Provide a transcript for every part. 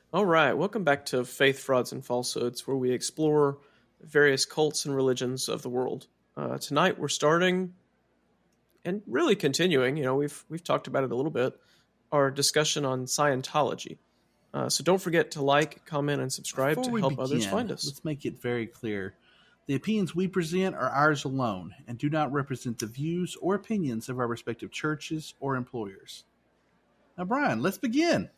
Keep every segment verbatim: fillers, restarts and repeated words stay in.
All right, welcome back to Faith, Frauds, and Falsehoods, where we explore various cults and religions of the world. Uh, tonight, we're starting and really continuing. You know, we've we've talked about it a little bit. Our discussion on Scientology. Uh, so don't forget to like, comment, and subscribe Before to we help begin, others find us. let's make it very clear. The opinions we present are ours alone and do not represent the views or opinions of our respective churches or employers. Now, Brian, let's begin.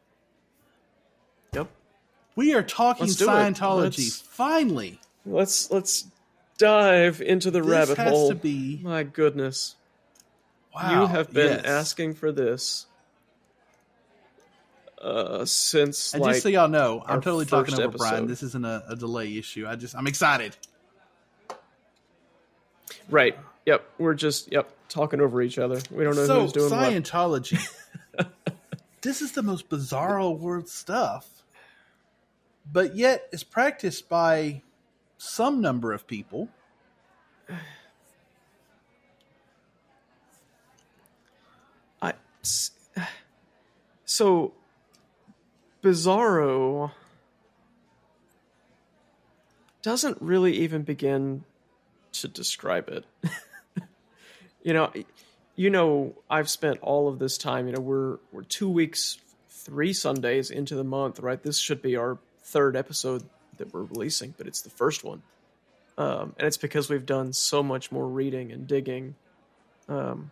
Yep. We are talking Let's do it. Scientology. Let's- Finally, Let's let's dive into the this rabbit has hole. to be. My goodness, Wow, you have been yes. asking for this uh, since And like just so y'all know, I'm our totally talking first over Brian. episode. This isn't a, a delay issue. I just, I'm excited. right. Yep. We're just yep talking over each other. We don't know so, who's doing what. Scientology. This is the most bizarre world stuff, but yet it's practiced by some number of people. I s- so Bizarro doesn't really even begin to describe it. you know, you know, I've spent all of this time. You know, we're we're two weeks, three Sundays into the month, right? This should be our third episode that we're releasing, but it's the first one, um, and it's because we've done so much more reading and digging. Um,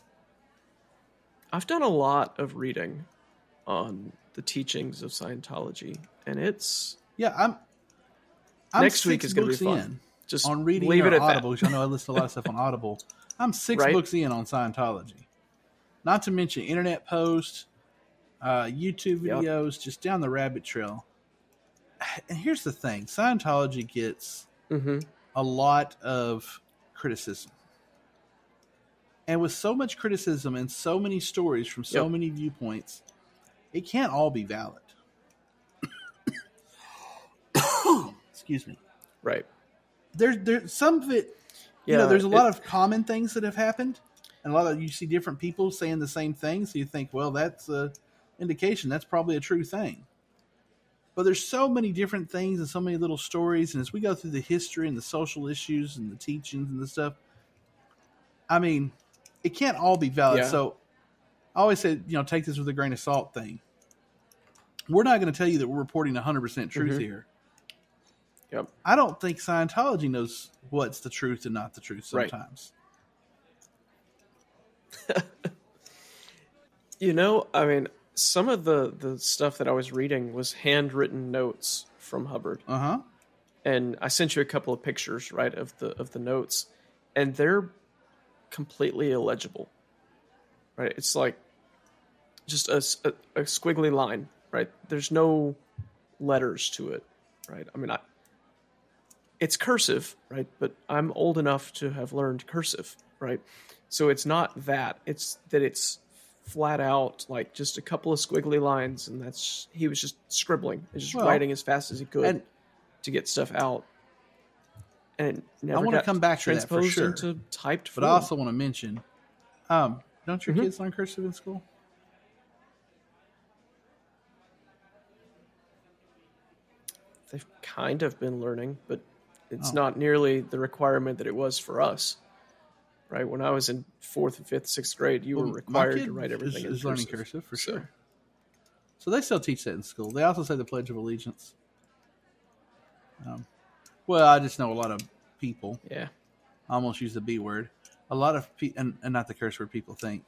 I've done a lot of reading on the teachings of Scientology, and it's Yeah, I'm. I'm Next week six is gonna be books fun. in just on reading leave or it at Audible. that. Because I know I listen to a lot of stuff on Audible. I'm six Right. books in on Scientology. Not to mention internet posts, uh, YouTube Yep. videos, just down the rabbit trail. And here's the thing: Scientology gets Mm-hmm. a lot of criticism. And with so much criticism and so many stories from so Yep. many viewpoints, it can't all be valid. Excuse me. Right. There's there's some of it, you Yeah. know, there's a lot it- of common things that have happened. And a lot of you see different people saying the same thing, so you think, well, that's a indication that's probably a true thing. But there's so many different things and so many little stories, and as we go through the history and the social issues and the teachings and the stuff, I mean, it can't all be valid. Yeah. So I always say, you know, take this with a grain of salt thing. We're not going to tell you that we're reporting one hundred percent truth Mhm. here. Yep. I don't think Scientology knows what's the truth and not the truth Right. sometimes. You know, I mean, some of the the stuff that I was reading was handwritten notes from Hubbard, Uh huh. and I sent you a couple of pictures, right, of the of the notes, and they're completely illegible. Right? It's like just a, s- a- a squiggly line, right? There's no letters to it, right? I mean, I, it's cursive, right? But I'm old enough to have learned cursive, right? So it's not that. It's that it's flat out like just a couple of squiggly lines, and that's he was just scribbling and just Well, writing as fast as he could and- to get stuff out. And it never wanna got come back to that for transposed sure. into typed But form. I also want to mention, um, don't your Mhm. kids learn cursive in school? They've kind of been learning, but it's Oh. not nearly the requirement that it was for us. Right? When I was in fourth and fifth, sixth grade, you Well, were my required kid to write everything is, in is learning cursive. cursive for So- sure. So they still teach that in school. They also say the Pledge of Allegiance. Um, well, I just know a lot of people. Yeah. I almost use the B word. A lot of pe- and, and not the curse word people think.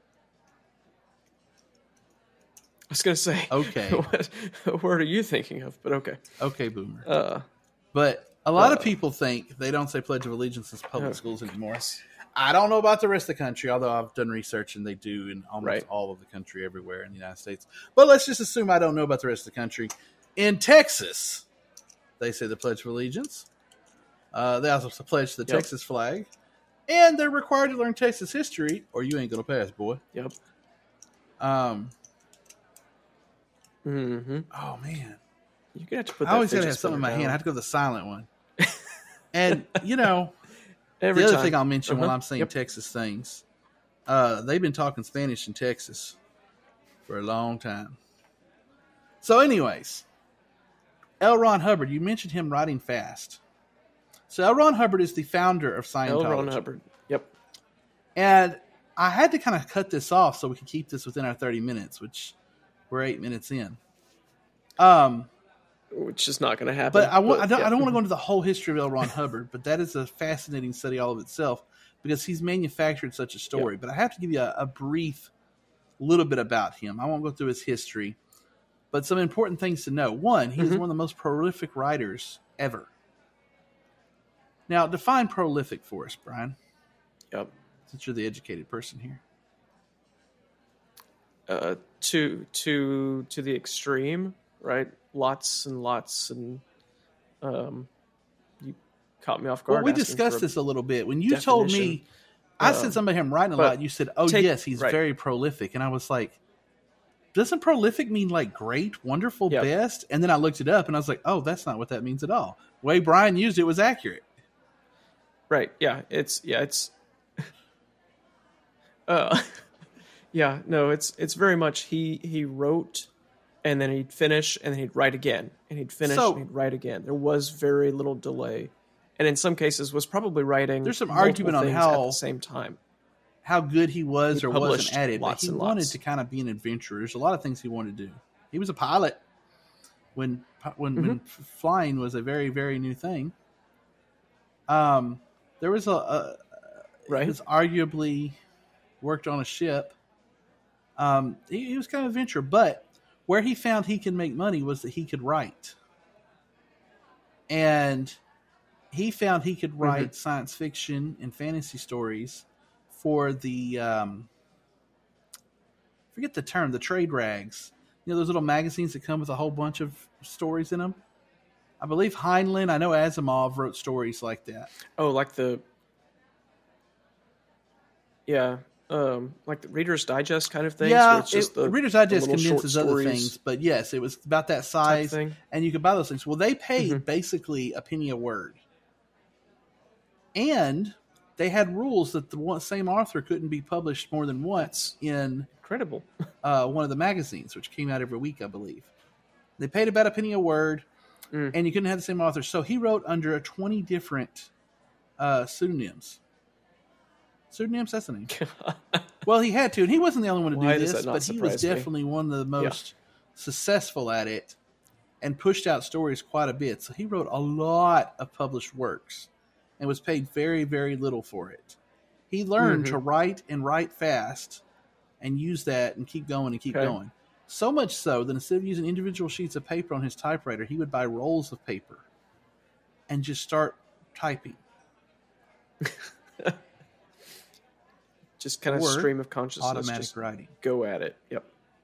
I was gonna say, Okay. what word are you thinking of? But okay. Okay, boomer. Uh, But a lot of Uh, people think they don't say Pledge of Allegiance in public Oh, schools anymore. I don't know about the rest of the country, although I've done research and they do in almost Right. all of the country everywhere in the United States. But let's just assume I don't know about the rest of the country. In Texas, they say the Pledge of Allegiance. Uh, they also pledge the Yep. Texas flag. And they're required to learn Texas history, or you ain't going to pass, boy. Yep. Um, Mm-hmm. oh, man. You're gonna have to put. I that always got to fidget have something in my spinner hand. I down have to go to the silent one. And, you know... every the other time. thing I'll mention while Uh-huh. I'm saying Yep. Texas things, uh, they've been talking Spanish in Texas for a long time. So, anyways, L. Ron Hubbard, you mentioned him writing fast. So, L. Ron Hubbard is the founder of Scientology. L. Ron Hubbard. Yep. And I had to kind of cut this off so we could keep this within our thirty minutes, which we're eight minutes in. Um, Which is not going to happen. But I, want, but, I don't, yeah. I don't want to go into the whole history of L. Ron Hubbard, but that is a fascinating study all of itself because he's manufactured such a story. Yep. But I have to give you a, a brief little bit about him. I won't go through his history, but some important things to know. One, he's Mm-hmm. one of the most prolific writers ever. Now, define prolific for us, Brian. Yep. Since you're the educated person here. Uh, to to to the extreme, right? Lots and lots, and um, you caught me off guard. Well, we asking discussed for this a little bit. When you told me, definition. I Um, said something about him writing a but lot, you said, oh, take- yes, he's right. very prolific. And I was like, doesn't prolific mean like great, wonderful, Yep. best? And then I looked it up and I was like, oh, that's not what that means at all. The way Brian used it was accurate. Right. Yeah. It's yeah. It's. uh, yeah. No. It's it's very much he he wrote, and then he'd finish, and then he'd write again, and he'd finish, So- and he'd write again. There was very little delay, and in some cases was probably writing. There's some multiple argument on things how- at the same time. How good he was He or published wasn't at it, but lots he and wanted lots. to kind of be an adventurer. There's a lot of things he wanted to do. He was a pilot when when, when Mm-hmm. flying was a very, very new thing. Um, there was a, a Right. he was arguably worked on a ship. Um, he, he was kind of an adventurer, but where he found he could make money was that he could write. And he found he could write Mhm. science fiction and fantasy stories for the, um, forget the term, the trade rags. You know, those little magazines that come with a whole bunch of stories in them? I believe Heinlein, I know Asimov wrote stories like that. Oh, like the. Yeah. Um, like the Reader's Digest kind of things. where Yeah, it's just it, the, Reader's the Digest little short condenses other stories things, but yes, it was about that type size, thing. and you could buy those things. Well, they paid Mhm. basically a penny a word, and they had rules that the one, same author couldn't be published more than once in Incredible. uh, one of the magazines, which came out every week, I believe. They paid about a penny a word, Mm. and you couldn't have the same author. So he wrote under twenty different uh, pseudonyms. Pseudonyms, that's the name. Well, he had to, and he wasn't the only one to Why do does this, that not but he was surprise me? definitely one of the most successful at it and pushed out stories quite a bit. So he wrote a lot of published works and was paid very, very little for it. He learned Mhm. to write and write fast and use that and keep going and keep Okay. going. So much so that instead of using individual sheets of paper on his typewriter, he would buy rolls of paper and just start typing. Just kind of Or stream of consciousness. Automatic Just writing. go at it. Yep.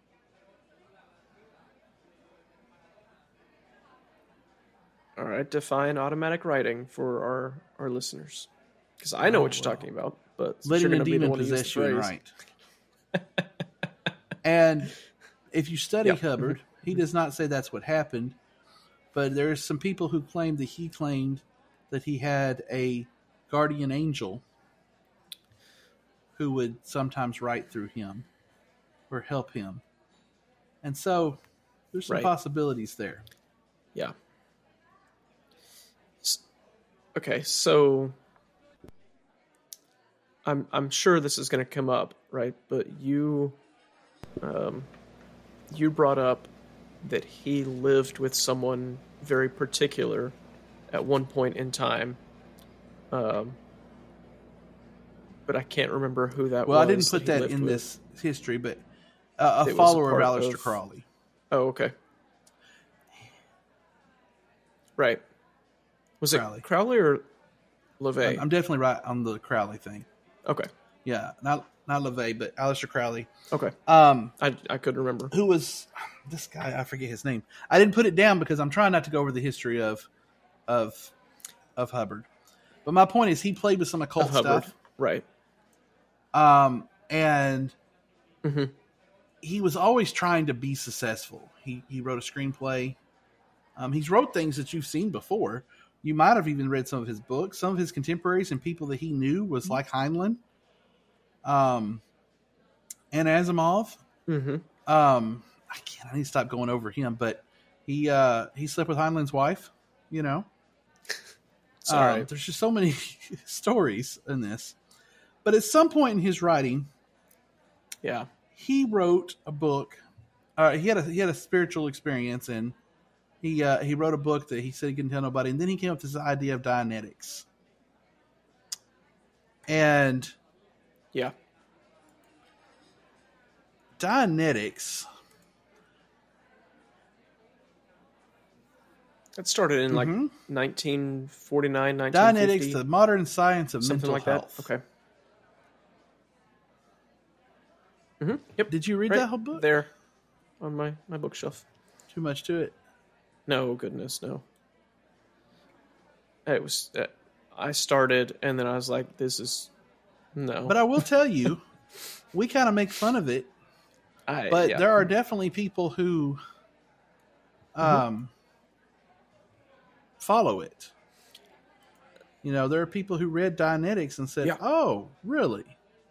All right. Define automatic writing for our, our listeners. Because I know Oh, what you're well. talking about, but since Letting you're a going to be the demon one to use the possess you and phrase. write. And if you study Yeah. Hubbard, he does not say that's what happened, but there are some people who claim that he claimed that he had a guardian angel who would sometimes write through him or help him. And so there's some Right. possibilities there. Yeah. S- Okay, so I'm I'm sure this is going to come up, right? But you um you brought up that he lived with someone very particular at one point in time. Um but I can't remember who that Well, was. I didn't put he that lived in with. this history, but uh, It a was a follower of part Aleister of- Crowley. Oh, okay. Right. Was Crowley. it Crowley or LaVey? I'm, I'm definitely right on the Crowley thing. Okay. Yeah, not not LaVey, but Aleister Crowley. Okay. Um, I I couldn't remember. who was this guy? I forget his name. I didn't put it down because I'm trying not to go over the history of of of Hubbard. But my point is, he played with some occult Of Hubbard. stuff, Right. um, and Mhm. he was always trying to be successful. He he wrote a screenplay. Um, he's wrote things that you've seen before. You might have even read some of his books. Some of his contemporaries and people that he knew was like Heinlein, um, and Asimov. Mm-hmm. Um, I can't. I need to stop going over him, but he uh, he slept with Heinlein's wife. You know, Sorry, um, there's just so many stories in this. But at some point in his writing, yeah, he wrote a book. Uh, he had a he had a spiritual experience, and he uh, he wrote a book that he said he couldn't tell nobody. And then he came up with this idea of Dianetics, and yeah. Dianetics. It started in like Mhm. nineteen forty-nine, nineteen fifty. Dianetics, the modern science of Something mental like health. that. Okay. Mm-hmm. Yep. Did you read Right that whole book? there on my, my bookshelf? Too much to it. No, goodness, no. It was. Uh, I started, and then I was like, "This is no." But I will tell you, we kind of make fun of it. I, But yeah. there are definitely people who um, Mm-hmm. follow it. You know, there are people who read Dianetics and said, Yeah. "Oh, really?"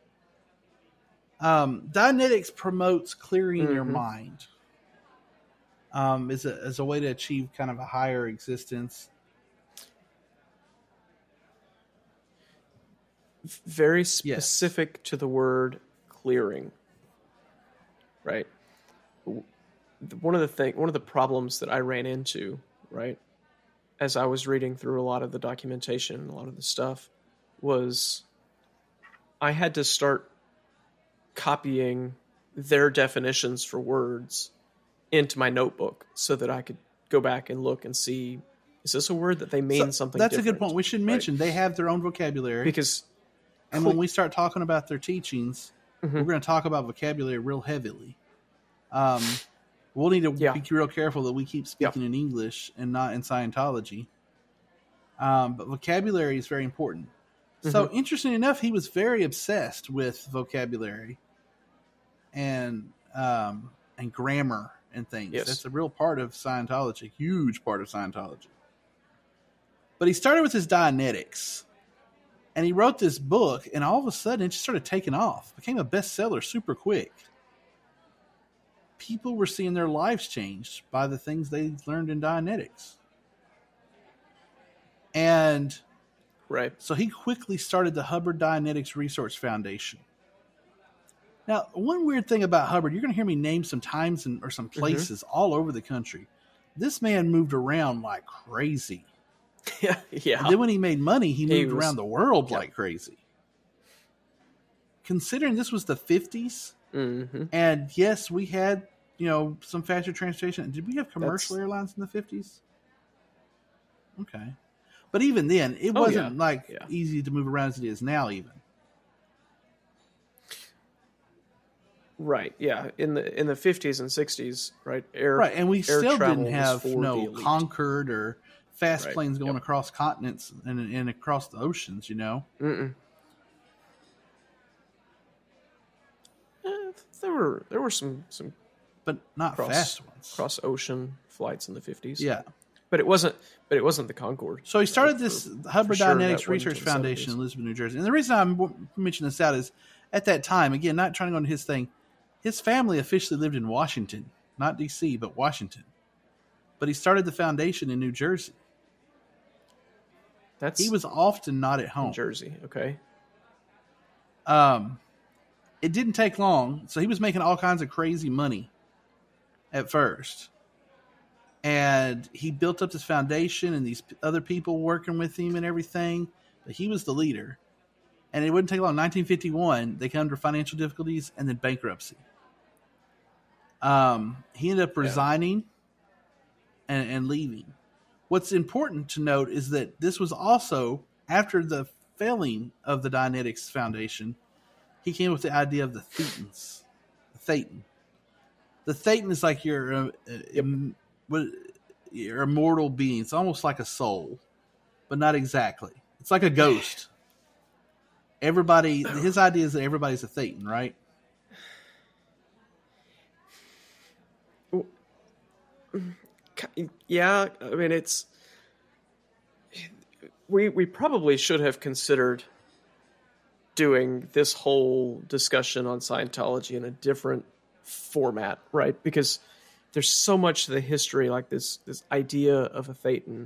Um, Dianetics promotes clearing your Mhm. mind um, as a as a way to achieve kind of a higher existence. Very specific to the word clearing. Right. One of the thing, one of the problems that I ran into, right, as I was reading through a lot of the documentation, a lot of the stuff, was I had to start copying their definitions for words into my notebook so that I could go back and look and see, is this a word that they mean So something that's different? a good point. We should mention they have their own vocabulary. Because and when we start talking about their teachings, Mhm. we're going to talk about vocabulary real heavily. Um, we'll need to Yeah. be real careful that we keep speaking in English and not in Scientology. Um, but vocabulary is very important. So, Mhm. interesting enough, he was very obsessed with vocabulary and um, and grammar and things. Yes. That's a real part of Scientology, huge part of Scientology. But he started with his Dianetics, and he wrote this book, and all of a sudden, it just started taking off. Became a bestseller super quick. People were seeing their lives changed by the things they learned in Dianetics. And right. so he quickly started the Hubbard Dianetics Resource Foundation. Now, one weird thing about Hubbard, you're going to hear me name some times and, or some places mm-hmm. all over the country. This man moved around like crazy. Yeah, yeah. And then when he made money, he moved he was, around the world yeah. like crazy. Considering this was the fifties, mm-hmm. and yes, we had, you know, some faster transportation. Did we have commercial That's... airlines in the fifties? Okay. But even then, it oh, wasn't yeah. like yeah. easy to move around as it is now even. Right, yeah. In the in the fifties and sixties, right? Air Right, and we still didn't have no elite. Concorde or fast right. planes going yep. across continents and, and across the oceans, you know? Mm-mm. Eh, there were there were some some but not cross, fast ones. Cross ocean flights in the fifties. Yeah. But it wasn't but it wasn't the Concorde. So he started this for, Hubbard for sure Dianetics Research Foundation in Elizabeth, New Jersey. And the reason I'm mentioning this out is at that time, again, not trying to go into his thing, his family officially lived in Washington, not D C, but Washington. But he started the foundation in New Jersey. That's he was often not at home. New Jersey, okay. Um, it didn't take long, so he was making all kinds of crazy money at first. And he built up this foundation and these other people working with him and everything. But he was the leader. And it wouldn't take long. nineteen fifty-one, they came under financial difficulties and then bankruptcy. Um, he ended up resigning yeah. and, and leaving. What's important to note is that this was also after the failing of the Dianetics Foundation. He came up with the idea of the Thetans. The Thetan. The Thetan is like your, uh, yep. um, what, your immortal being. It's almost like a soul, but not exactly. It's like a ghost. Everybody, his idea is that everybody's a Thetan, right? Yeah, I mean, it's we we probably should have considered doing this whole discussion on Scientology in a different format, right? Because there's so much to the history, like this this idea of a Thetan.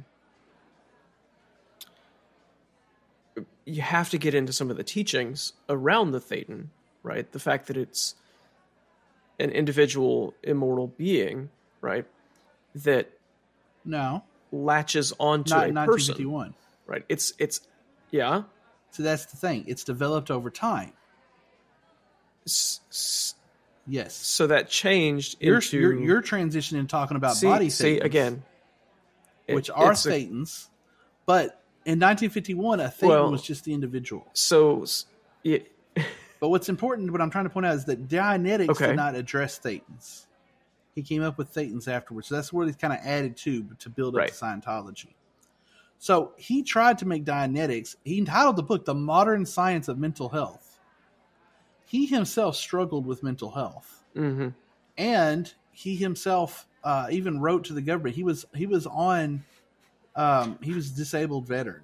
You have to get into some of the teachings around the Thetan, right? The fact that it's an individual immortal being, right? That No, latches onto not a in person, nineteen fifty-one. right? It's it's yeah. So that's the thing. It's developed over time. S- s- Yes. so that changed You're, into you're, you're transitioning talking about see, body see Thetans, again, it- which are it's a- Thetans. But in nineteen fifty-one, a Thetan Well- was just the individual. so s- it, But what's important, what I'm trying to point out, is that Dianetics Okay. did not address Thetans. He came up with Thetans afterwards. So that's where he's kind of added to to build up Right. to Scientology. So he tried to make Dianetics. He entitled the book "The Modern Science of Mental Health." He himself struggled with mental health, mhm. and he himself uh, even wrote to the government. He was he was on um, he was a disabled veteran.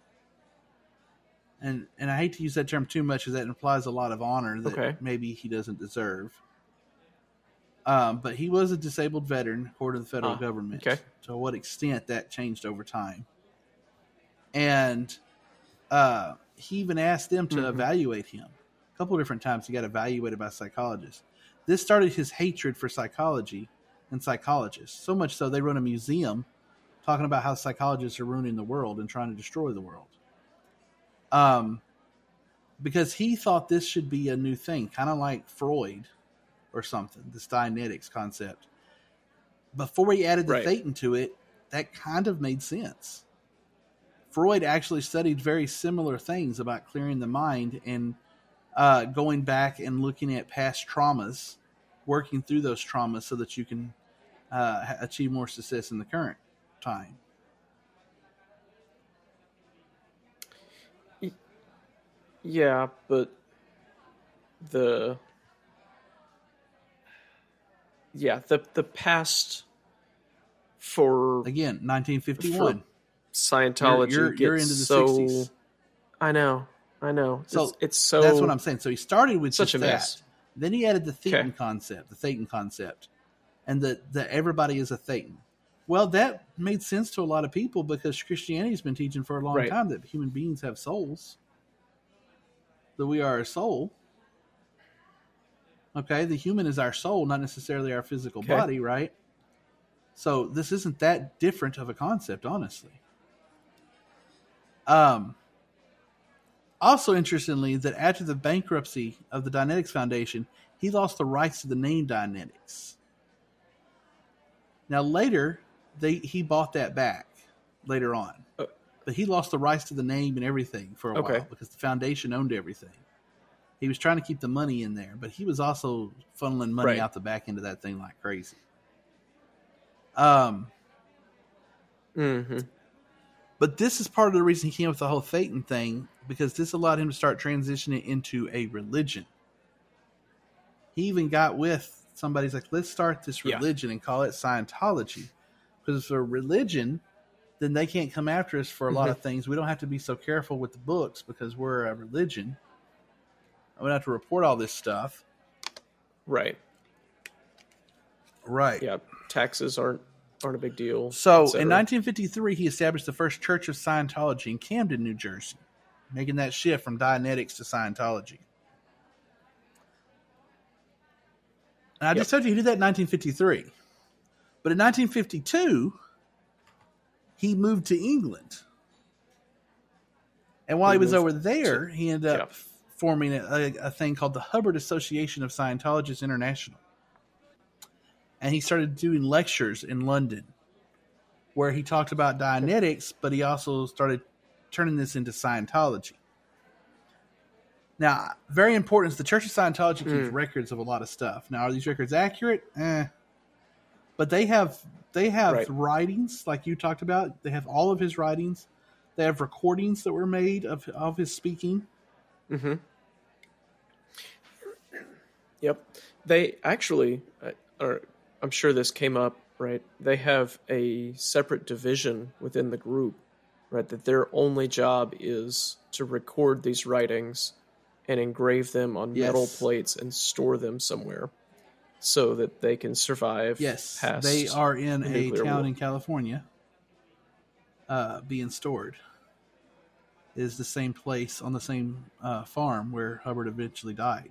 And and I hate to use that term too much because that implies a lot of honor that Okay. maybe he doesn't deserve. Um, but he was a disabled veteran according to the federal Ah, government. okay. To what extent that changed over time. And uh, he even asked them to Mhm. evaluate him. A couple of different times he got evaluated by psychologists. This started his hatred for psychology and psychologists. So much so they run a museum talking about how psychologists are ruining the world and trying to destroy the world. Um, because he thought this should be a new thing, kind of like Freud or something, this Dianetics concept. Before he added the Right. Thetan to it, that kind of made sense. Freud actually studied very similar things about clearing the mind and uh, going back and looking at past traumas, working through those traumas so that you can uh, ha- achieve more success in the current time. Yeah, but the yeah the the past for Again, nineteen fifty-one. Scientology You're- you're- gets you're into the so sixties. I know, I know. So it's, it's so That's what I'm saying. So he started with such just a mess. that. Then he added the Thetan Okay. concept, the Thetan concept, and that that everybody is a Thetan. Well, that made sense to a lot of people because Christianity's been teaching for a long Right. time that human beings have souls, that we are a soul. Okay, the human is our soul, not necessarily our physical Okay. body, right? So this isn't that different of a concept, honestly. Um. Also, interestingly, that after the bankruptcy of the Dianetics Foundation, he lost the rights to the name Dianetics. Now, later, they he bought that back later on. Uh, But he lost the rights to the name and everything for a Okay. while because the foundation owned everything. He was trying to keep the money in there, but he was also funneling money Right. out the back end of that thing like crazy. Um, mhm. But this is part of the reason he came up with the whole Thetan thing, because this allowed him to start transitioning into a religion. He even got with somebody's like, let's start this Yeah. religion and call it Scientology. Because for religion, then they can't come after us for a lot Mhm. of things. We don't have to be so careful with the books because we're a religion. We don't have to report all this stuff. Right. Right. Yeah. Taxes aren't aren't a big deal. So et cetera. in nineteen fifty-three, he established the first Church of Scientology in Camden, New Jersey, making that shift from Dianetics to Scientology. And I just told you he did that in nineteen fifty-three. But in nineteen fifty-two, he moved to England. And while he, He was moved over there, he ended up yeah. forming a, a, a thing called the Hubbard Association of Scientologists International. And he started doing lectures in London where he talked about Dianetics, but he also started turning this into Scientology. Now, very important is the Church of Scientology keeps Mm. records of a lot of stuff. Now, are these records accurate? Eh. But they have they have Right. writings, like you talked about. They have all of his writings. They have recordings that were made of, of his speaking. Mm-hmm. Yep. They actually, uh, are, I'm sure this came up, right? They have a separate division within the group, right? That their only job is to record these writings and engrave them on metal Yes. plates and store them somewhere. so that they can survive. Yes, past they are in the a nuclear town war. in California, uh, being stored. It is the same place on the same uh, farm where Hubbard eventually died.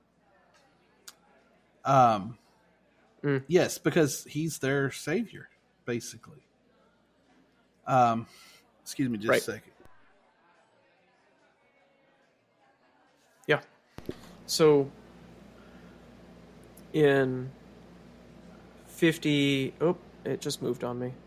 Um, Mm. yes, because he's their savior, basically. Um, excuse me, just Right. a second. Yeah. So in fifty, oh, it just moved on me.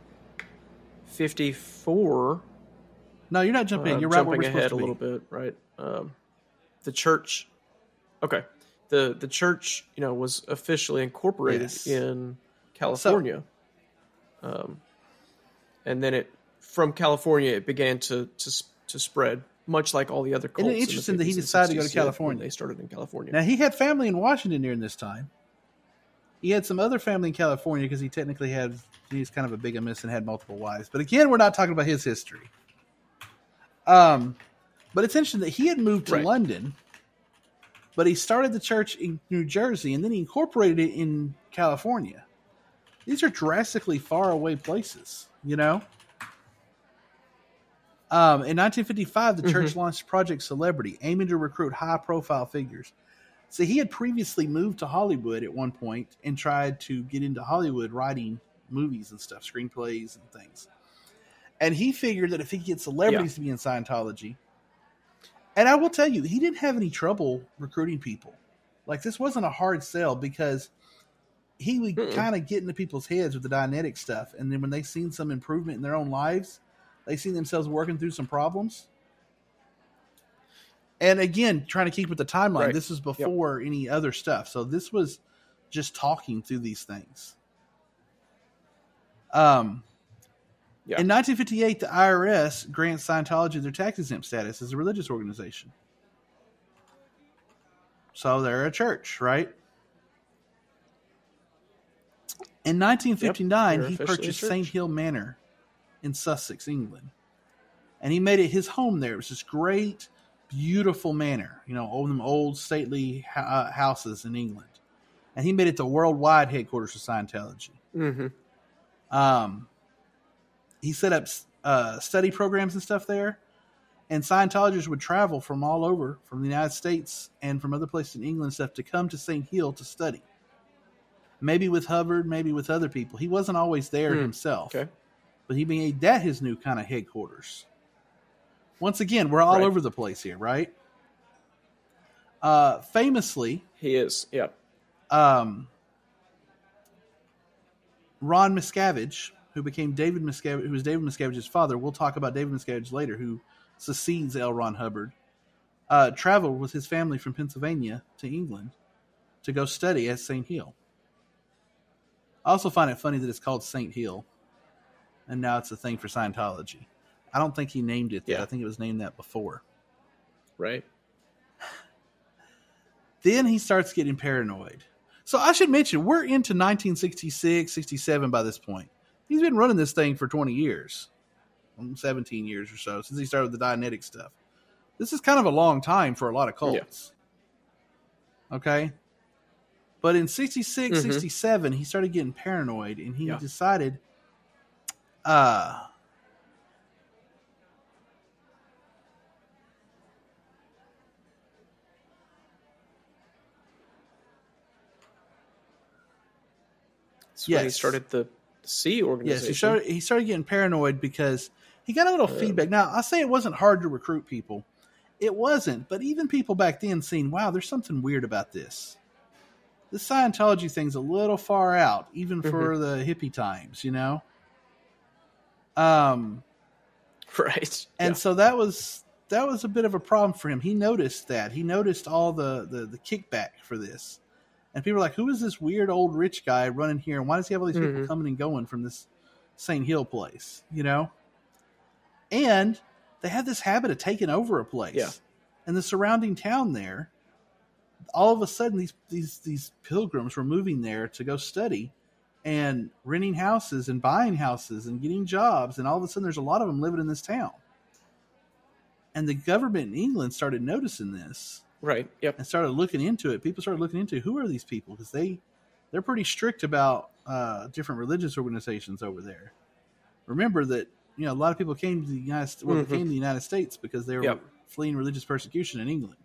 fifty-four. No, you're not jumping in. Uh, You're right where jumping we're ahead supposed a to be. little bit, right? Um, the church. Okay. The the church, you know, was officially incorporated Yes. in California. um, and then it from California it began to to s- to spread, much like all the other cults. Isn't it in the interesting that he fifties and decided to go to sixties did when California? They started in California. Now, he had family in Washington during this time. He had some other family in California because he technically had, he's kind of a bigamist and had multiple wives. But again, we're not talking about his history. Um, but it's interesting that he had moved to Right. London, but he started the church in New Jersey and then he incorporated it in California. These are drastically far away places, you know? Um, in nineteen fifty-five, the church Mhm. launched Project Celebrity, aiming to recruit high-profile figures. So he had previously moved to Hollywood at one point and tried to get into Hollywood writing movies and stuff, screenplays and things. And he figured that if he could get celebrities Yeah. to be in Scientology, and I will tell you, he didn't have any trouble recruiting people. Like, this wasn't a hard sell because he would Mm-mm. kind of get into people's heads with the Dianetic stuff. And then when they seen some improvement in their own lives, they seen themselves working through some problems. And again, trying to keep with the timeline, Right. this was before any other stuff. So this was just talking through these things. Um, Yeah. In nineteen fifty-eight, the I R S grants Scientology their tax exempt status as a religious organization. So they're a church, right? In nineteen fifty-nine, they're he officially a purchased church. Saint Hill Manor in Sussex, England. And he made it his home there. It was this great, beautiful manor, you know, all them old stately uh, houses in England. And he made it the worldwide headquarters of Scientology. Mm-hmm. Um, he set up uh, study programs and stuff there. And Scientologists would travel from all over, from the United States and from other places in England and stuff, to come to Saint Hill to study. Maybe with Hubbard, maybe with other people. He wasn't always there Hmm. himself. Okay. But he made that his new kind of headquarters. Once again, we're all Right. over the place here, right? Uh, famously, He is. Yeah. um, Ron Miscavige, who became David Miscavige, who was David Miscavige's father, we'll talk about David Miscavige later, who succeeds L. Ron Hubbard, uh, traveled with his family from Pennsylvania to England to go study at Saint Hill. I also find it funny that it's called Saint Hill, and now it's a thing for Scientology. I don't think he named it that. Yeah. I think it was named that before. Right. Then he starts getting paranoid. So I should mention, we're into nineteen sixty-six, sixty-seven by this point. He's been running this thing for twenty years, seventeen years or so, since he started with the Dianetic stuff. This is kind of a long time for a lot of cults. Okay? But in sixty-six, Mhm. sixty-seven, he started getting paranoid, and he Yeah. decided, uh, That's when he Yes. started the C organization. yes, he started, he started getting paranoid because he got a little Uh. feedback. Now, I say it wasn't hard to recruit people. It wasn't, but even people back then seen, wow, there's something weird about this. The Scientology thing's a little far out, even for the hippie times, you know? Um, Right. and Yeah. so that was that was a bit of a problem for him. He noticed that. He noticed all the, the, the kickback for this. And people were like, who is this weird old rich guy running here? And why does he have all these people Mhm. coming and going from this Saint Hill place? You know? And they had this habit of taking over a place. Yeah. And the surrounding town there, all of a sudden these these these pilgrims were moving there to go study and renting houses and buying houses and getting jobs, and all of a sudden there's a lot of them living in this town. And the government in England started noticing this Right. Yep. and started looking into it. People started looking into who are these people, because they they're pretty strict about uh, different religious organizations over there. Remember that, you know, a lot of people came to the United States, well, Mm-hmm. they came to the United States because they were Yep. fleeing religious persecution in England.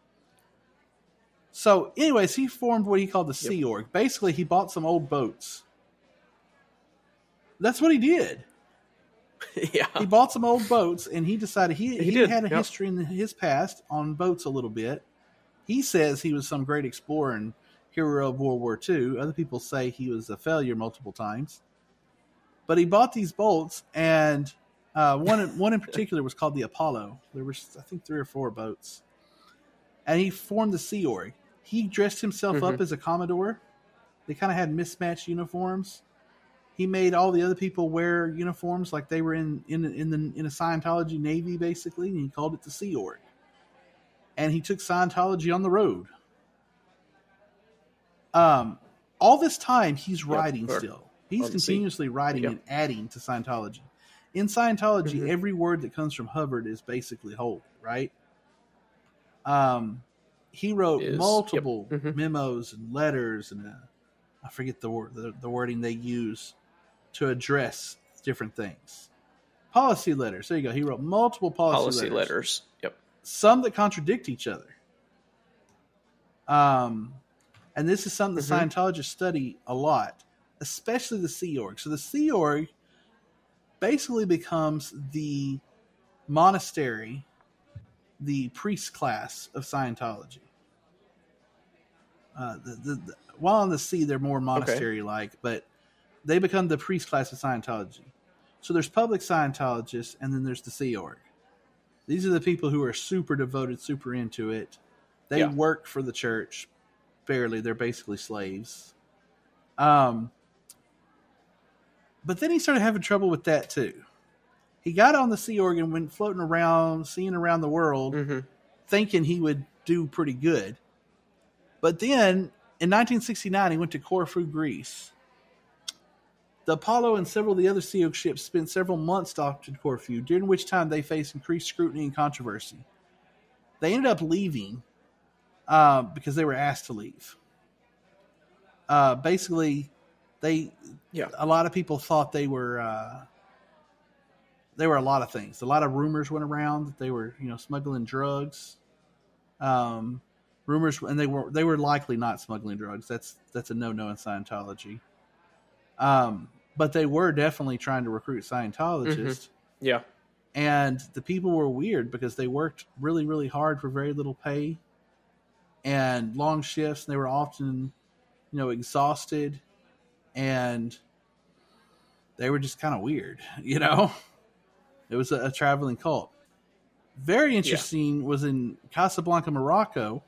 So, anyways, he formed what he called the Sea Yep. Org. Basically, he bought some old boats. That's what he did. yeah. He bought some old boats, and he decided he, He he, did, had a yep. history in his past on boats a little bit. He says he was some great explorer and hero of World War Two. Other people say he was a failure multiple times. But he bought these boats, and uh, one one in particular was called the Apollo. There were, I think, three or four boats. And he formed the Sea Org. He dressed himself Mm-hmm. up as a Commodore. They kind of had mismatched uniforms. He made all the other people wear uniforms like they were in in in the in a Scientology Navy, basically, and he called it the Sea Org. And he took Scientology on the road. Um, all this time he's writing or still. He's on the sea. continuously writing Yep. and adding to Scientology. In Scientology, Mhm. every word that comes from Hubbard is basically holy, right? Um, he wrote Is- multiple yep. Mhm. memos and letters, and uh, I forget the word, the, the wording they use to address different things. Policy letters. There you go. He wrote multiple policy, Policy letters. letters. Yep. Some that contradict each other. Um, and this is something that Mhm. Scientologists study a lot, especially the Sea Org. So the Sea Org basically becomes the monastery, the priest class of Scientology. Uh, the, the, the, while on the sea, they're more monastery-like, but they become the priest class of Scientology. So there's public Scientologists, and then there's the Sea Org. These are the people who are super devoted, super into it. They Yeah. work for the church, barely. They're basically slaves. Um, but then he started having trouble with that too. He got on the Sea Org and went floating around, seeing around the world, Mm-hmm. thinking he would do pretty good. But then in nineteen sixty-nine, he went to Corfu, Greece. The Apollo and several of the other Sea Org ships spent several months docked in Corfu, during which time they faced increased scrutiny and controversy. They ended up leaving uh, because they were asked to leave. Uh, basically, they Yeah. a lot of people thought they were uh, they were a lot of things. A lot of rumors went around that they were, you know, smuggling drugs. Um, rumors, and they were they were likely not smuggling drugs. That's that's a no no in Scientology. Um, but they were definitely trying to recruit Scientologists, Yeah. and the people were weird because they worked really really hard for very little pay and long shifts. And they were often, you know, exhausted, and they were just kind of weird, you know. It was a, a traveling cult. Very interesting was in Casablanca, Morocco.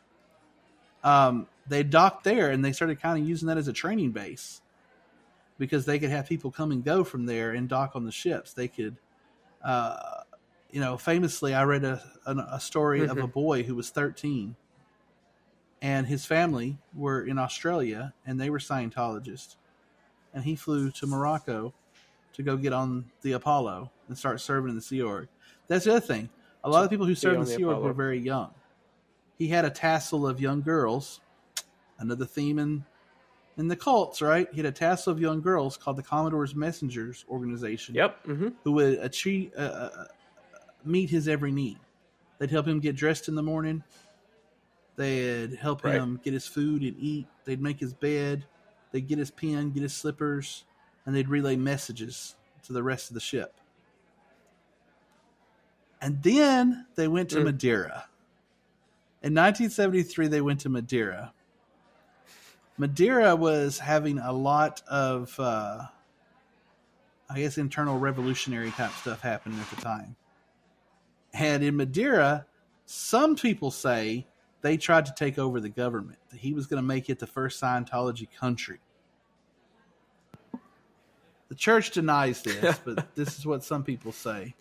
Um, they docked there, and they started kind of using that as a training base because they could have people come and go from there and dock on the ships. They could, uh, you know, famously, I read a, a, a story Mm-hmm. of a boy who was thirteen, and his family were in Australia, and they were Scientologists, and he flew to Morocco to go get on the Apollo and start serving in the Sea Org. That's the other thing. A lot of people who served in on the the Sea Org Apollo. were very young. He had a tassel of young girls. Another theme in in the cults, right? He had a tassel of young girls called the Commodore's Messengers organization. Yep. Mm-hmm. Who would achieve uh, uh, meet his every need. They'd help him get dressed in the morning. They'd help Right. him get his food and eat. They'd make his bed. They'd get his pen, get his slippers, and they'd relay messages to the rest of the ship. And then they went to Mm. Madeira. In nineteen seventy-three, they went to Madeira. Madeira was having a lot of, uh, I guess, internal revolutionary type stuff happening at the time. And in Madeira, some people say they tried to take over the government. That he was going to make it the first Scientology country. The church denies this, but this is what some people say.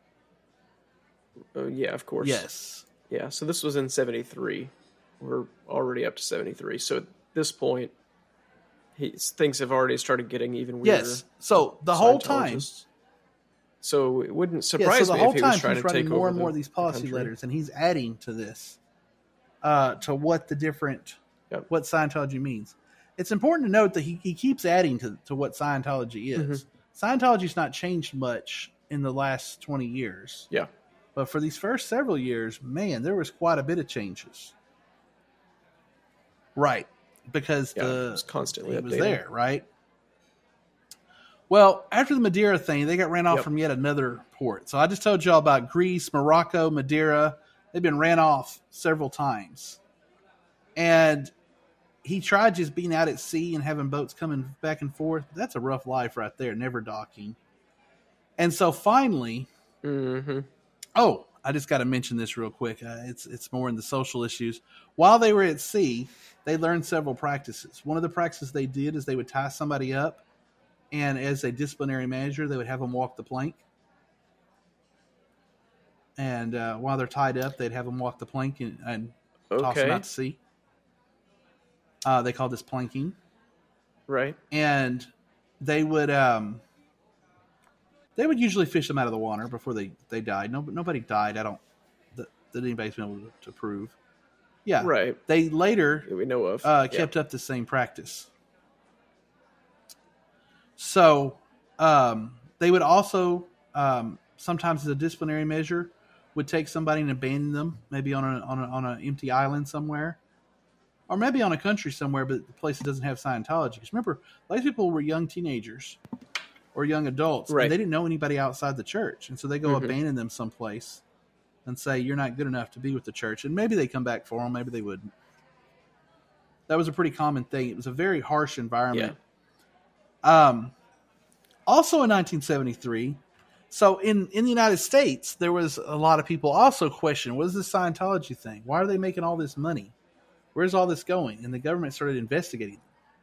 Uh, yeah, of course. Yes. Yeah, so this was in seventy-three. We're already up to seventy-three. So at this point, he's, things have already started getting even weirder. Yes. So the whole time. Scientologists. So it wouldn't Yeah, surprise so the me whole if he time was trying he's to take writing over more and the- more of these the policy country. letters, and he's adding to this, uh, to what the different, Yep. what Scientology means. it's important to note that he, he keeps adding to, to what Scientology is. Mm-hmm. Scientology's not changed much in the last twenty years. Yeah. But for these first several years, man, there was quite a bit of changes. Right. Because yeah, the it was constantly it was updating. there, right? Well, after the Madeira thing, they got ran off yep. from yet another port. So I just told y'all about Greece, Morocco, Madeira. They've been ran off several times. And he tried just being out at sea and having boats coming back and forth. That's a rough life right there, never docking. And so finally, mm-hmm. oh, I just got to mention this real quick. Uh, it's it's more in the social issues. While they were at sea, they learned several practices. One of the practices they did is they would tie somebody up, and as a disciplinary measure, they would have them walk the plank. And uh, while they're tied up, they'd have them walk the plank and, and okay. toss them out to sea. Uh, they call this planking. Right. And they would um, they would usually fish them out of the water before they, they died. No, nobody died. I don't that, that anybody's been able to, to prove. Yeah. Right. They later that we know of uh, kept yeah. up the same practice. So um, they would also um, sometimes as a disciplinary measure would take somebody and abandon them, maybe on a on a, on an empty island somewhere. Or maybe on a country somewhere, but the place that doesn't have Scientology. Because remember, a lot of people were young teenagers or young adults, right. and they didn't know anybody outside the church. And so they go mm-hmm. abandon them someplace and say, you're not good enough to be with the church. And maybe they come back for them, maybe they wouldn't. That was a pretty common thing. It was a very harsh environment. Yeah. Um, also in nineteen seventy-three, so in, in the United States, there was a lot of people also questioning, what is this Scientology thing? Why are they making all this money? Where's all this going? And the government started investigating.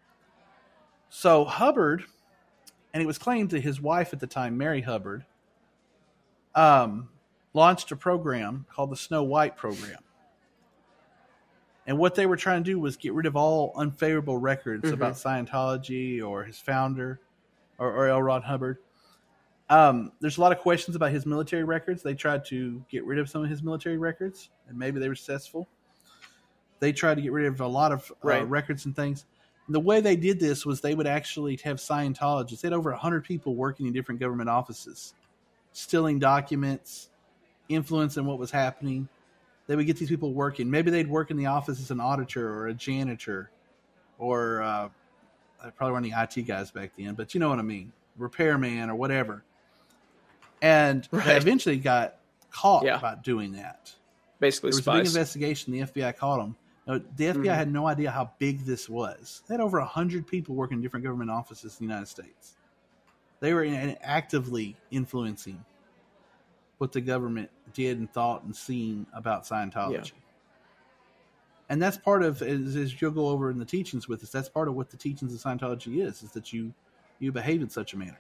So Hubbard, and it was claimed that his wife at the time, Mary Hubbard, um, launched a program called the Snow White Program. And what they were trying to do was get rid of all unfavorable records mm-hmm. about Scientology or his founder or, or L. Ron Hubbard. Um, there's a lot of questions about his military records. They tried to get rid of some of his military records, and maybe they were successful. They tried to get rid of a lot of uh, right. records and things. And the way they did this was they would actually have Scientologists. They had over one hundred people working in different government offices, stealing documents, influencing what was happening. They would get these people working. Maybe they'd work in the office as an auditor or a janitor, or uh, I probably weren't any I T guys back then, but you know what I mean, repairman or whatever. And right. they eventually got caught yeah. by doing that. Basically, there was spies. a big investigation. The F B I caught them. Now, the F B I mm-hmm. had no idea how big this was. They had over one hundred people working in different government offices in the United States. They were in, actively influencing what the government did and thought and seen about Scientology. Yeah. And that's part of, as, as you'll go over in the teachings with us, that's part of what the teachings of Scientology is, is that you, you behave in such a manner.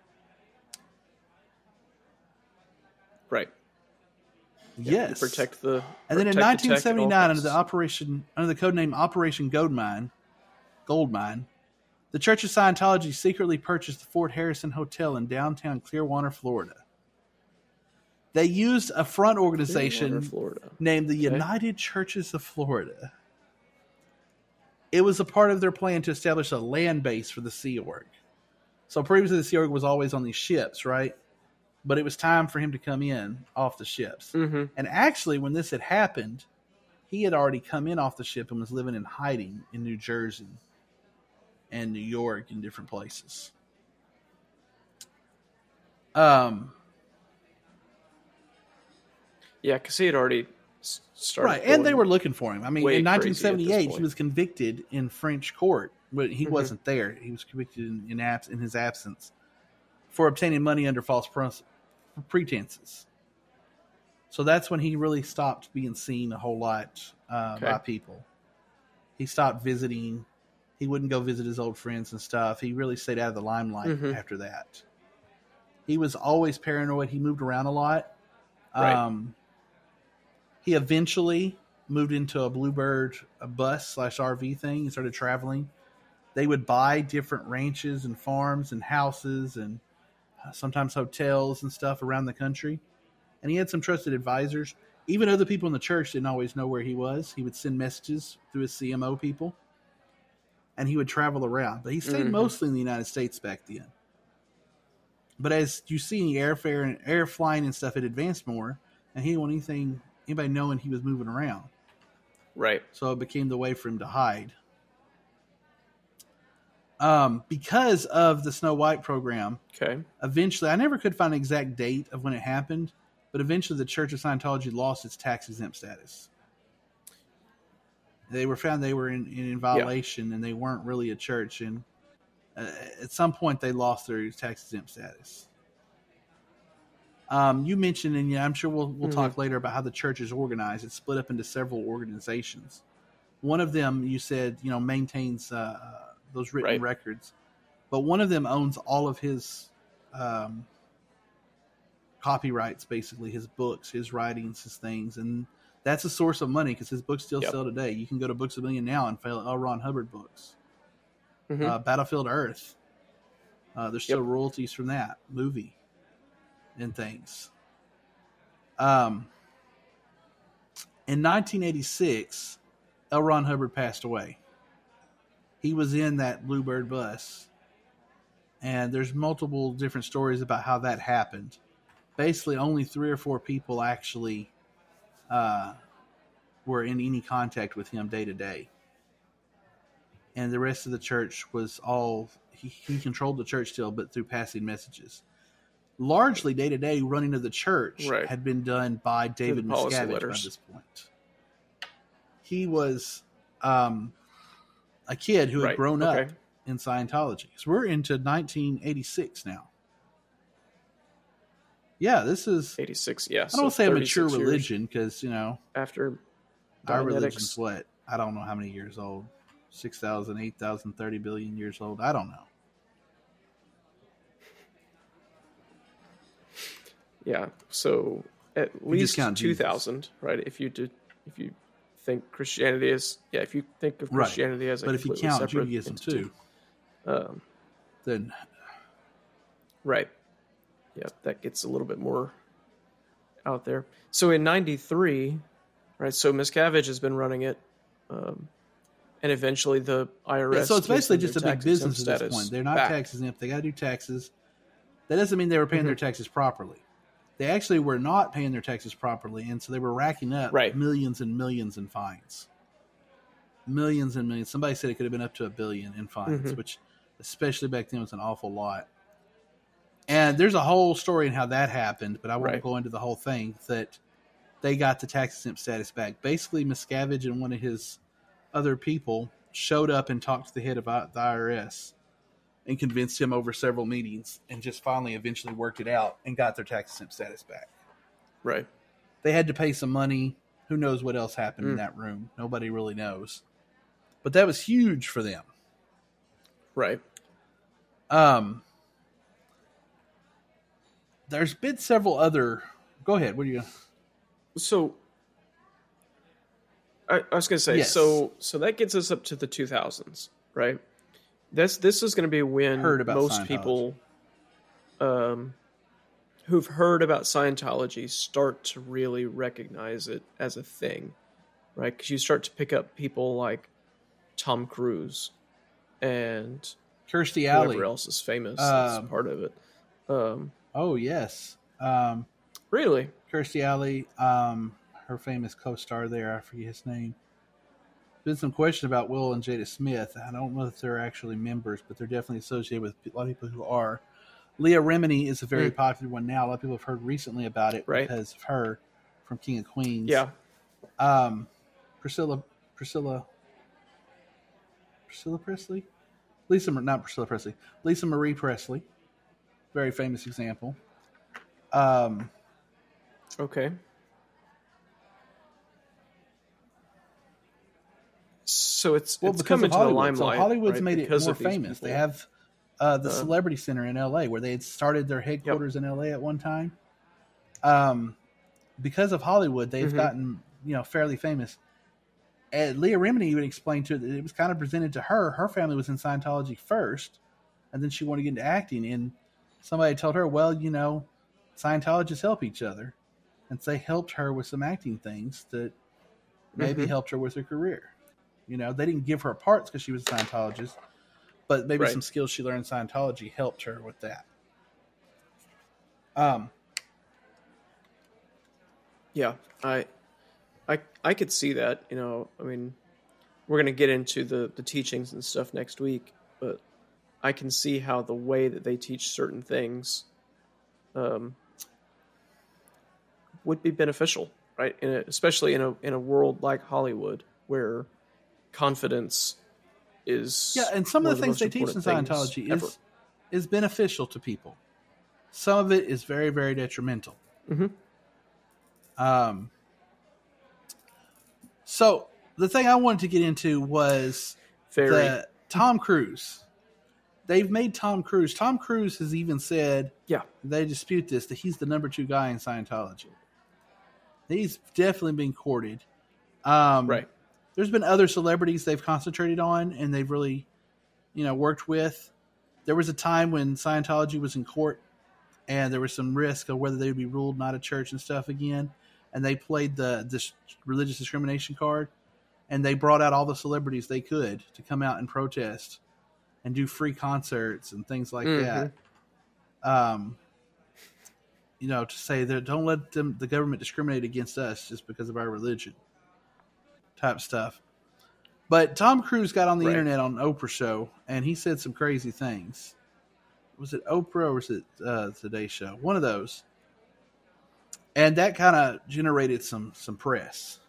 Right. Yes. Yeah, protect the. And then in protect nineteen seventy-nine, the under the operation, under the code name Operation Goldmine, Goldmine, the Church of Scientology secretly purchased the Fort Harrison Hotel in downtown Clearwater, Florida. They used a front organization named the okay. United Churches of Florida. It was a part of their plan to establish a land base for the Sea Org. So previously the Sea Org was always on these ships, right? But it was time for him to come in off the ships. Mm-hmm. And actually, when this had happened, he had already come in off the ship and was living in hiding in New Jersey and New York and different places. Um, yeah, because he had already started. Right, and they were looking for him. I mean, in nineteen seventy-eight, he was convicted in French court, but he mm-hmm. wasn't there. He was convicted in, in, abs- in his absence for obtaining money under false pres- pretenses. So that's when he really stopped being seen a whole lot uh, okay. by people. He stopped visiting. He wouldn't go visit his old friends and stuff. He really stayed out of the limelight mm-hmm. after that. He was always paranoid. He moved around a lot. Right. Um, he eventually moved into a Bluebird a bus slash R V thing and started traveling. They would buy different ranches and farms and houses and sometimes hotels and stuff around the country. And he had some trusted advisors. Even other people in the church didn't always know where he was. He would send messages through his C M O people. and he would travel around. But he stayed Mhm. mostly in the United States back then. But as you see, airfare and air flying and stuff had advanced more, and he didn't want anything anybody knowing he was moving around. Right. So it became the way for him to hide. Um, because of the Snow White program, Okay. eventually, I never could find an exact date of when it happened, but eventually the Church of Scientology lost its tax exempt status. They were found they were in, in violation, yeah. and they weren't really a church. And uh, at some point, they lost their tax exempt status. Um, you mentioned, and yeah, I'm sure we'll we'll mm-hmm. talk later about how the church is organized. It's split up into several organizations. One of them, you said, you know, maintains uh, those written right. records, but one of them owns all of his um, copyrights, basically his books, his writings, his things, and that's a source of money because his books still yep. sell today. You can go to Books a Million now and find L. Ron Hubbard books. Mm-hmm. Uh, Battlefield Earth. Uh, there's still yep. royalties from that movie and things. Um, in nineteen eighty-six, L. Ron Hubbard passed away. He was in that Bluebird bus. And there's multiple different stories about how that happened. Basically, only three or four people actually uh, were in any contact with him day to day. And the rest of the church was all, he, he controlled the church still, but through passing messages. Largely day to day running of the church right. had been done by David Miscavige by this point. He was um, a kid who had right. grown okay. up in Scientology. So we're into nineteen eighty-six now. Yeah, this is eighty-six. Yeah, I don't so want to say a mature religion because, you know, after our religion's what? I don't know how many years old. six thousand, eight thousand, thirty billion years old. I don't know. Yeah, so at least two thousand, right? If you did, if you think Christianity is, yeah, if you think of Christianity right. as a but if you count Judaism too, um, then right, yeah, that gets a little bit more out there. So in ninety-three, right? So Miscavige has been running it, um, and eventually the I R S. Yeah, so it's basically just a big business at this point. They're not tax exempt; they got to do taxes. That doesn't mean they were paying mm-hmm. their taxes properly. They actually were not paying their taxes properly, and so they were racking up right. millions and millions in fines. Millions and millions. Somebody said it could have been up to a billion in fines, mm-hmm. which, especially back then, was an awful lot. And there's a whole story in how that happened, but I won't right. go into the whole thing, that they got the tax exempt status back. Basically, Miscavige and one of his other people showed up and talked to the head of the I R S and convinced him over several meetings, and just finally eventually worked it out and got their tax exempt status back. Right. They had to pay some money. Who knows what else happened mm. in that room? Nobody really knows. But that was huge for them. Right. Um. There's been several other... Go ahead. What are you... So, I, I was going to say, yes. so so that gets us up to the two thousands, right? This this is going to be when heard about most people um, who've heard about Scientology start to really recognize it as a thing, right? Because you start to pick up people like Tom Cruise and Kirstie Alley. Whoever else is famous um, as part of it. Um, oh, yes. Um, really? Kirstie Alley, um, her famous co-star there, I forget his name. Been some question about Will and Jada Smith. I don't know if they're actually members, but they're definitely associated with a lot of people who are. Leah Remini is a very mm. popular one now. A lot of people have heard recently about it right. because of her from King of Queens. Yeah. Um, Priscilla, Priscilla, Priscilla Presley? Lisa, not Priscilla Presley. Lisa Marie Presley. Very famous example. Um, okay. So it's well, it's come into the limelight. So Hollywood's right? made because it more famous. People. They have uh, the uh, Celebrity Center in L A, where they had started their headquarters yep. in L A at one time. Um, because of Hollywood, they've mm-hmm. gotten you know fairly famous. And Leah Remini even explained to it that it was kind of presented to her. Her family was in Scientology first, and then she wanted to get into acting. And somebody told her, "Well, you know, Scientologists help each other," and so they helped her with some acting things that maybe mm-hmm. helped her with her career. You know, they didn't give her parts because she was a Scientologist, but maybe Right. some skills she learned in Scientology helped her with that. Um, Yeah, I, I, I could see that. You know, I mean, we're gonna get into the the teachings and stuff next week, but I can see how the way that they teach certain things, um, would be beneficial, right? In a, especially in a in a world like Hollywood, where confidence is yeah, and some one of the things most they teach in important things Scientology ever. is is beneficial to people. Some of it is very, very detrimental. Mm-hmm. Um, so the thing I wanted to get into was Very. the Tom Cruise. They've made Tom Cruise. Tom Cruise has even said, Yeah. they dispute this, that he's the number two guy in Scientology. He's definitely been courted. Um, Right. There's been other celebrities they've concentrated on and they've really, you know, worked with. There was a time when Scientology was in court and there was some risk of whether they would be ruled not a church and stuff again. And they played the this religious discrimination card, and they brought out all the celebrities they could to come out and protest and do free concerts and things like Mhm. that. Um, you know, to say that don't let them, the government discriminate against us just because of our religion type stuff. But Tom Cruise got on the Right. internet on Oprah show and he said some crazy things. Was it Oprah or was it uh, Today Show? One of those. And that kind of generated some some press.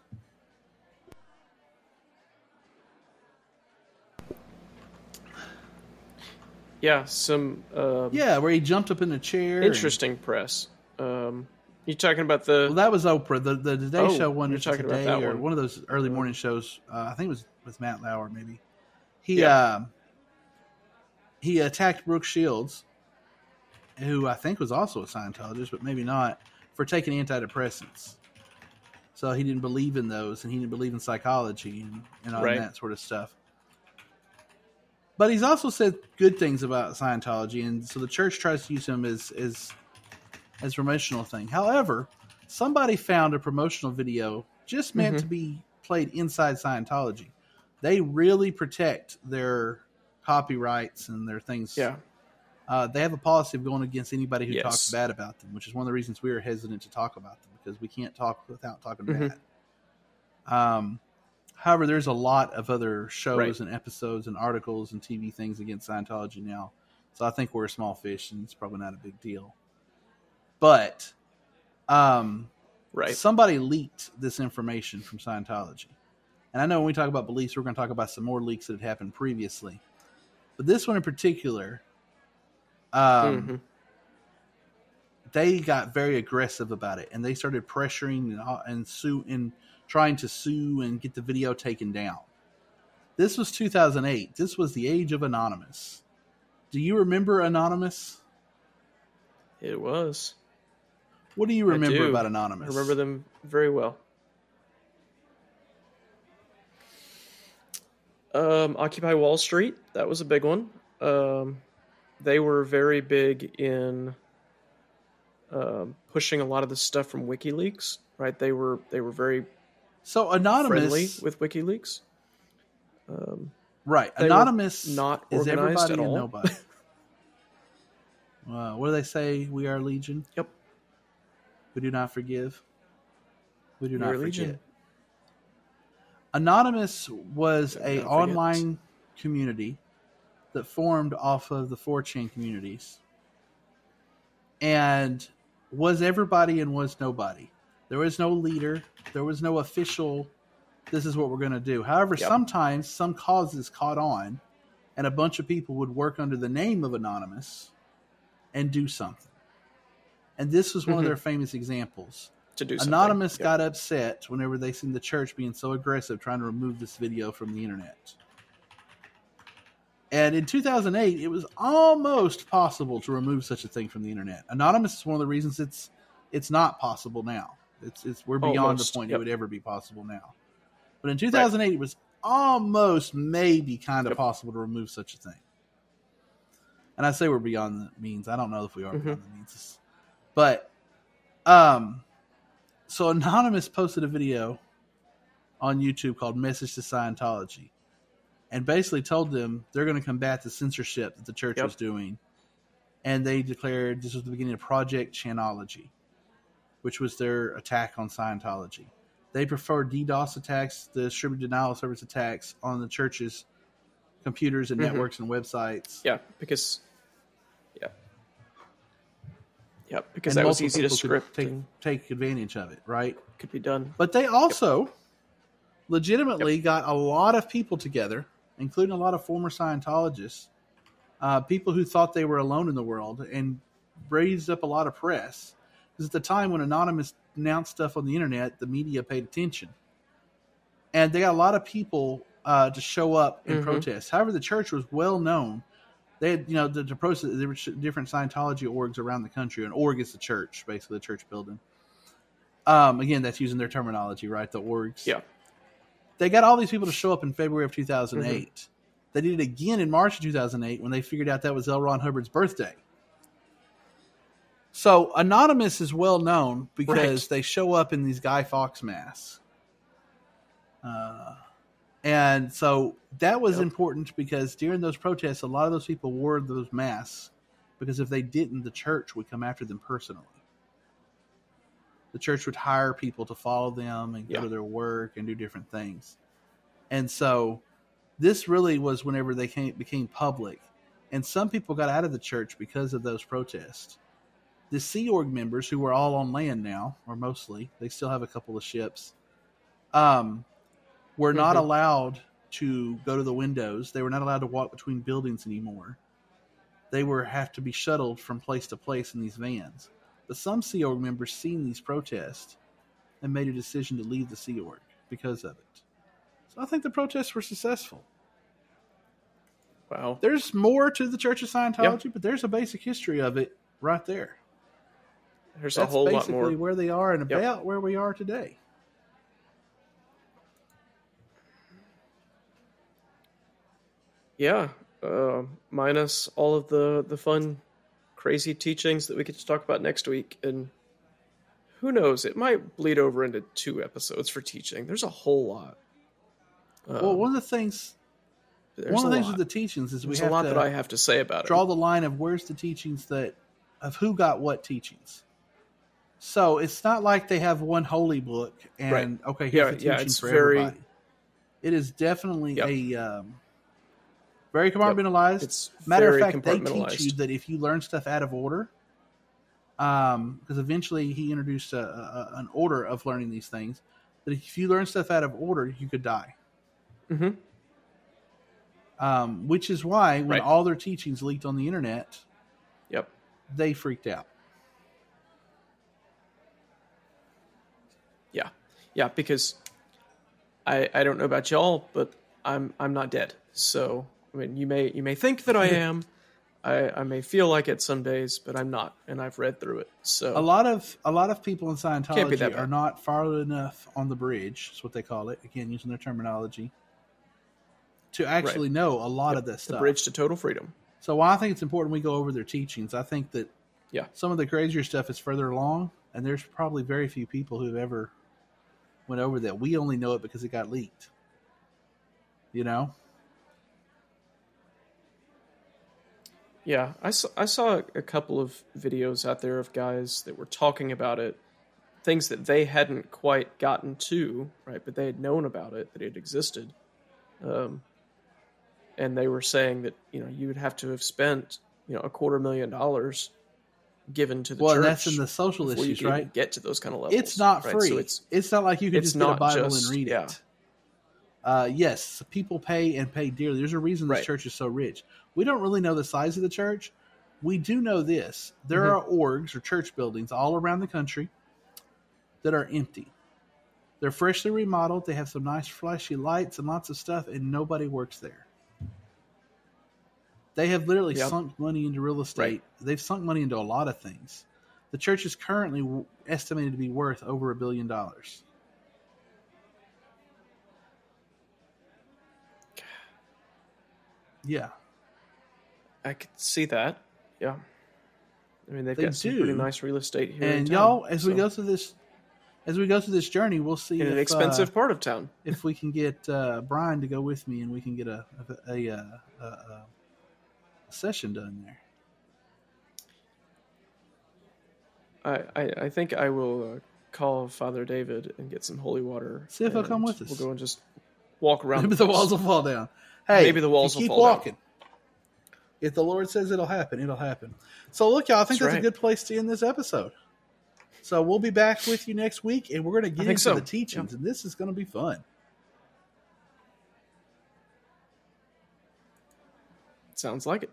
Yeah, some um, Yeah, where he jumped up in the chair. interesting press. Um, you talking about the? And, well, that was Oprah. The the Today Oh, Show one you're was talking about Today that or one. one of those early morning shows. Uh, I think it was with Matt Lauer, maybe. He Yeah. um, he attacked Brooke Shields, who I think was also a Scientologist, but maybe not, for taking antidepressants. So he didn't believe in those, and he didn't believe in psychology and, and all Right. that sort of stuff. But he's also said good things about Scientology, and so the church tries to use him as as as promotional thing. However, somebody found a promotional video just meant Mhm. to be played inside Scientology. They really protect their copyrights and their things. Yeah. Uh, they have a policy of going against anybody who Yes. talks bad about them, which is one of the reasons we are hesitant to talk about them, because we can't talk without talking Mhm. bad. Um, however, there's a lot of other shows Right. and episodes and articles and T V things against Scientology now. So I think we're a small fish and it's probably not a big deal. But um, Right. somebody leaked this information from Scientology. And I know when we talk about beliefs, we're going to talk about some more leaks that had happened previously. But this one in particular, um, Mhm. they got very aggressive about it, and they started pressuring and, and sue and trying to sue and get the video taken down. This was two thousand eight. This was the age of Anonymous. Do you remember Anonymous? It was. What do you I remember do. about I Anonymous? remember them very well. Um, Occupy Wall Street. That was a big one. Um, they were very big in um, pushing a lot of the stuff from WikiLeaks. Right? They were they were very So friendly Anonymous, with WikiLeaks. Um, right? they were Anonymous not is organized everybody at and all. nobody. Uh, what do they say? We are Legion. Yep. We do not forgive. We do We not are forget. Legion. Anonymous was We a don't forget. online community that formed off of the four chan communities and was everybody and was nobody. There was no leader. There was no official, this is what we're going to do. However, Yep. sometimes some causes caught on and a bunch of people would work under the name of Anonymous and do something. And this was one Mhm. of their famous examples. To do something. Anonymous Yep. got upset whenever they seen the church being so aggressive trying to remove this video from the internet. And in two thousand eight, it was almost possible to remove such a thing from the internet. Anonymous is one of the reasons it's it's not possible now. It's it's we're beyond Almost, the point yep. it would ever be possible now. But in two thousand eight, right. It was almost maybe kind of Yep. possible to remove such a thing. And I say we're beyond the means. I don't know if we are Mhm. beyond the means. But um so Anonymous posted a video on YouTube called Message to Scientology. and basically told them they're going to combat the censorship that the church Yep. was doing. And they declared this was the beginning of Project Chanology, which was their attack on Scientology. They preferred DDoS attacks, the distributed denial of service attacks on the church's computers and Mhm. networks and websites. Yeah, because yeah, yeah, because And that was multiple easy to people could script take, and take advantage of it, right? could be done. But they also legitimately got a lot of people together, including a lot of former Scientologists, uh, people who thought they were alone in the world, and raised up a lot of press. Because at the time when Anonymous announced stuff on the internet, the media paid attention. And they got a lot of people uh, to show up and Mhm. protest. However, the church was well known. They had, you know, the, the process, there were different Scientology orgs around the country. An org is the church, basically, the church building. Um, again, that's using their terminology, right? The orgs. Yeah. They got all these people to show up in February of two thousand eight. Mm-hmm. They did it again in March of two thousand eight when they figured out that was L. Ron Hubbard's birthday. So Anonymous is well known because Right. they show up in these Guy Fawkes masks. Uh, and so that was Yep. important because during those protests, a lot of those people wore those masks because if they didn't, the church would come after them personally. The church would hire people to follow them and go Yeah. to their work and do different things. And so this really was whenever they came, became public. And some people got out of the church because of those protests. The Sea Org members, who were all on land now, or mostly, they still have a couple of ships, um, were not Mhm. allowed to go to the windows. They were not allowed to walk between buildings anymore. They were have to be shuttled from place to place in these vans. But some Sea Org members seen these protests and made a decision to leave the Sea Org because of it. So I think the protests were successful. Wow. There's more to the Church of Scientology, but there's a basic history of it right there. There's a That's whole lot basically more. where they are and Yep. about where we are today. Yeah, uh, minus all of the the fun, crazy teachings that we get to talk about next week, and who knows, it might bleed over into two episodes for teaching. There's a whole lot. Um, Well, one of the things, there's one of a the things lot. with the teachings is we There's have a lot to that I have to say about draw it. the line of where's the teachings that of who got what teachings. So it's not like they have one holy book and Right. okay, here's Yeah, the yeah, teaching it's for very- everybody. It is definitely Yep. a um, very compartmentalized. It's Matter very of fact, they compartmentalized. teach you that if you learn stuff out of order, um, because eventually he introduced a, a, an order of learning these things, that if you learn stuff out of order, you could die. Mhm. Um, which is why when Right. all their teachings leaked on the internet, Yep. they freaked out. Yeah. Yeah, because I I don't know about y'all, but I'm I'm not dead. So I mean, you may you may think that I am. I I may feel like it some days, but I'm not, and I've read through it. So A lot of a lot of people in Can't be Scientology that are bad. not far enough on the bridge. That's what they call it. Again, using their terminology to actually know a lot of this the stuff. bridge to total freedom. So while I think it's important we go over their teachings, I think that Yeah. some of the crazier stuff is further along, and there's probably very few people who've ever went over that. We only know it because it got leaked. You know? Yeah, I saw, I saw a couple of videos out there of guys that were talking about it, things that they hadn't quite gotten to, right? But they had known about it, that it existed. Um, and they were saying that, you know, you would have to have spent, you know, a quarter million dollars given to the Well, church. and that's in the social before you issues, could even right? get to those kind of levels. It's not right? free. So it's, it's not like you can it's just get a not Bible just- and read yeah. it. Uh, yes, people pay and pay dearly. There's a reason this Right. church is so rich. We don't really know the size of the church. We do know this. There Mhm. are orgs or church buildings all around the country that are empty. They're freshly remodeled. They have some nice flashy lights and lots of stuff, and nobody works there. They have literally Yep. sunk money into real estate. Right. They've sunk money into a lot of things. The church is currently w- estimated to be worth over a billion dollars. Yeah. I could see that. Yeah. I mean, they've They got some pretty do. nice real estate here. in And town, y'all, as we so- go through this as we go through this journey, we'll see in if, an expensive uh, part of town. if we can get uh, Brian to go with me and we can get a a, a, a, a, a session done there. I, I, I think I will uh, call Father David and get some holy water. See if he'll and come with us. We'll go and just walk around. Maybe the the place. walls will fall down. Hey, Maybe the walls if you will keep fall down. walking. If the Lord says it'll happen, it'll happen. So look, y'all, I think That's that's, right. a good place to end this episode. So we'll be back with you next week, and we're going to get think into so. the teachings, Yeah. and this is going to be fun. Sounds like it.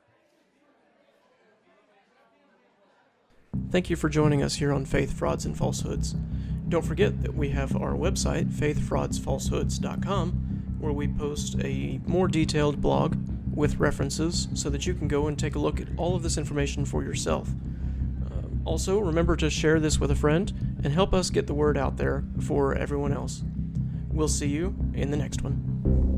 Thank you for joining us here on Faith, Frauds, and Falsehoods. Don't forget that we have our website, faith frauds falsehoods dot com, where we post a more detailed blog with references so that you can go and take a look at all of this information for yourself. Uh, also, remember to share this with a friend and help us get the word out there for everyone else. We'll see you in the next one.